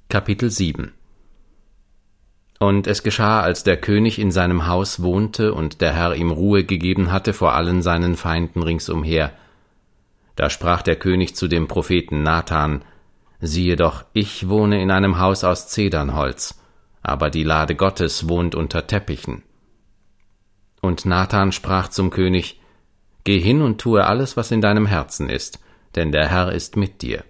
Kapitel 7. Und es geschah, als der König in seinem Haus wohnte und der Herr ihm Ruhe gegeben hatte vor allen seinen Feinden ringsumher. Da sprach der König zu dem Propheten Nathan: Siehe doch, ich wohne in einem Haus aus Zedernholz, aber die Lade Gottes wohnt unter Teppichen. Und Nathan sprach zum König: Geh hin und tue alles, was in deinem Herzen ist, denn der Herr ist mit dir.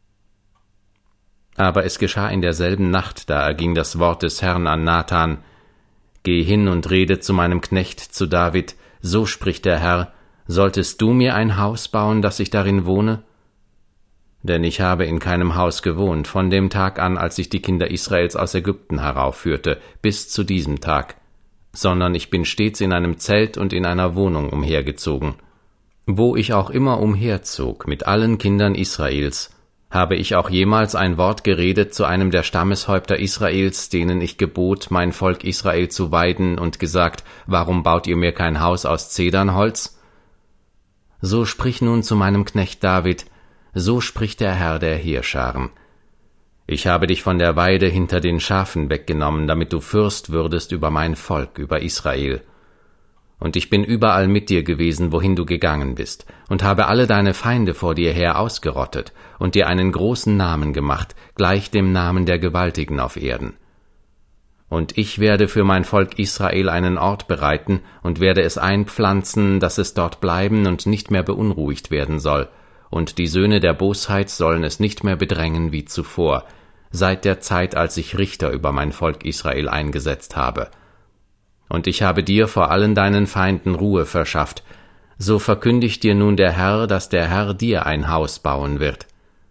Aber es geschah in derselben Nacht, da erging das Wort des Herrn an Nathan: Geh hin und rede zu meinem Knecht, zu David, so spricht der Herr: Solltest du mir ein Haus bauen, dass ich darin wohne? Denn ich habe in keinem Haus gewohnt, von dem Tag an, als ich die Kinder Israels aus Ägypten heraufführte, bis zu diesem Tag, sondern ich bin stets in einem Zelt und in einer Wohnung umhergezogen. Wo ich auch immer umherzog, mit allen Kindern Israels, habe ich auch jemals ein Wort geredet zu einem der Stammeshäupter Israels, denen ich gebot, mein Volk Israel zu weiden, und gesagt: Warum baut ihr mir kein Haus aus Zedernholz? So sprich nun zu meinem Knecht David: So spricht der Herr der Heerscharen: Ich habe dich von der Weide hinter den Schafen weggenommen, damit du Fürst würdest über mein Volk, über Israel. Und ich bin überall mit dir gewesen, wohin du gegangen bist, und habe alle deine Feinde vor dir her ausgerottet und dir einen großen Namen gemacht, gleich dem Namen der Gewaltigen auf Erden. Und ich werde für mein Volk Israel einen Ort bereiten und werde es einpflanzen, dass es dort bleiben und nicht mehr beunruhigt werden soll, und die Söhne der Bosheit sollen es nicht mehr bedrängen wie zuvor, seit der Zeit, als ich Richter über mein Volk Israel eingesetzt habe. Und ich habe dir vor allen deinen Feinden Ruhe verschafft, so verkündigt dir nun der Herr, dass der Herr dir ein Haus bauen wird.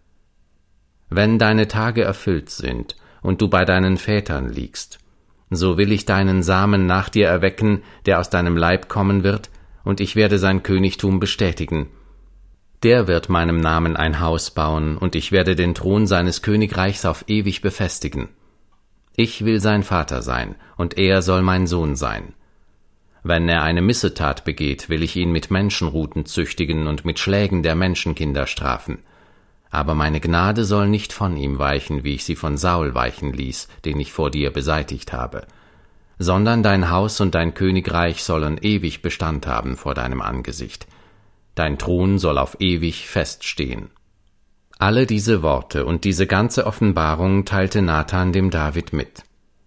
Wenn deine Tage erfüllt sind und du bei deinen Vätern liegst, so will ich deinen Samen nach dir erwecken, der aus deinem Leib kommen wird, und ich werde sein Königtum bestätigen. Der wird meinem Namen ein Haus bauen, und ich werde den Thron seines Königreichs auf ewig befestigen. Ich will sein Vater sein, und er soll mein Sohn sein. Wenn er eine Missetat begeht, will ich ihn mit Menschenruten züchtigen und mit Schlägen der Menschenkinder strafen. Aber meine Gnade soll nicht von ihm weichen, wie ich sie von Saul weichen ließ, den ich vor dir beseitigt habe, sondern dein Haus und dein Königreich sollen ewig Bestand haben vor deinem Angesicht. Dein Thron soll auf ewig feststehen. Alle diese Worte und diese ganze Offenbarung teilte Nathan dem David mit.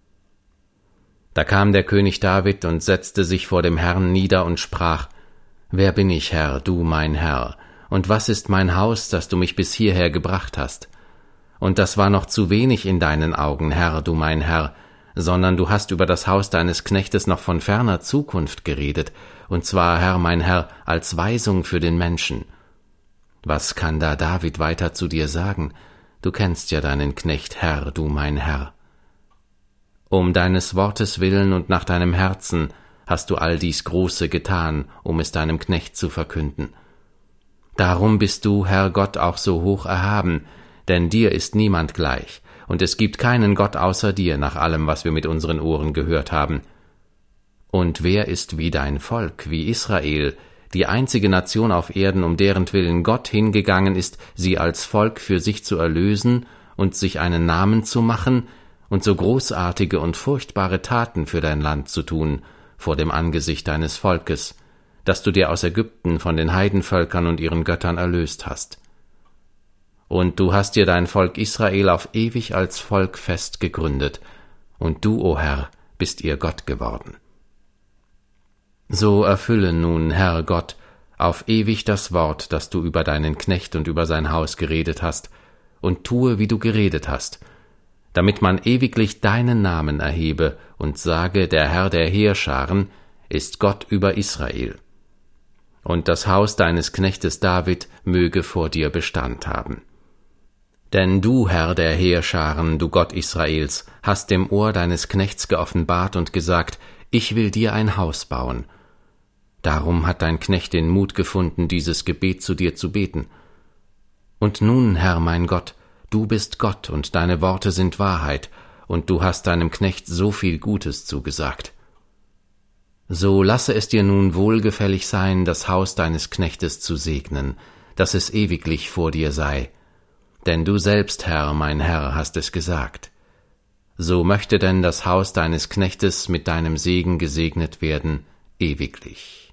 Da kam der König David und setzte sich vor dem Herrn nieder und sprach: Wer bin ich, Herr, du mein Herr, und was ist mein Haus, das du mich bis hierher gebracht hast? Und das war noch zu wenig in deinen Augen, Herr, du mein Herr, sondern du hast über das Haus deines Knechtes noch von ferner Zukunft geredet, und zwar, Herr, mein Herr, als Weisung für den Menschen. Was kann da David weiter zu dir sagen? Du kennst ja deinen Knecht, Herr, du mein Herr. Um deines Wortes willen und nach deinem Herzen hast du all dies Große getan, um es deinem Knecht zu verkünden. Darum bist du, Herr Gott, auch so hoch erhaben, denn dir ist niemand gleich, und es gibt keinen Gott außer dir, nach allem, was wir mit unseren Ohren gehört haben. Und wer ist wie dein Volk, wie Israel, die einzige Nation auf Erden, um derentwillen Gott hingegangen ist, sie als Volk für sich zu erlösen und sich einen Namen zu machen und so großartige und furchtbare Taten für dein Land zu tun, vor dem Angesicht deines Volkes, das du dir aus Ägypten von den Heidenvölkern und ihren Göttern erlöst hast. Und du hast dir dein Volk Israel auf ewig als Volk fest gegründet, und du, o Herr, bist ihr Gott geworden. So erfülle nun, Herr Gott, auf ewig das Wort, das du über deinen Knecht und über sein Haus geredet hast, und tue, wie du geredet hast, damit man ewiglich deinen Namen erhebe und sage, der Herr der Heerscharen ist Gott über Israel. Und das Haus deines Knechtes David möge vor dir Bestand haben. Denn du, Herr der Heerscharen, du Gott Israels, hast dem Ohr deines Knechts geoffenbart und gesagt: Ich will dir ein Haus bauen. Darum hat dein Knecht den Mut gefunden, dieses Gebet zu dir zu beten. Und nun, Herr mein Gott, du bist Gott, und deine Worte sind Wahrheit, und du hast deinem Knecht so viel Gutes zugesagt. So lasse es dir nun wohlgefällig sein, das Haus deines Knechtes zu segnen, dass es ewiglich vor dir sei. Denn du selbst, Herr, mein Herr, hast es gesagt. so möchte denn das Haus deines Knechtes mit deinem Segen gesegnet werden, ewiglich.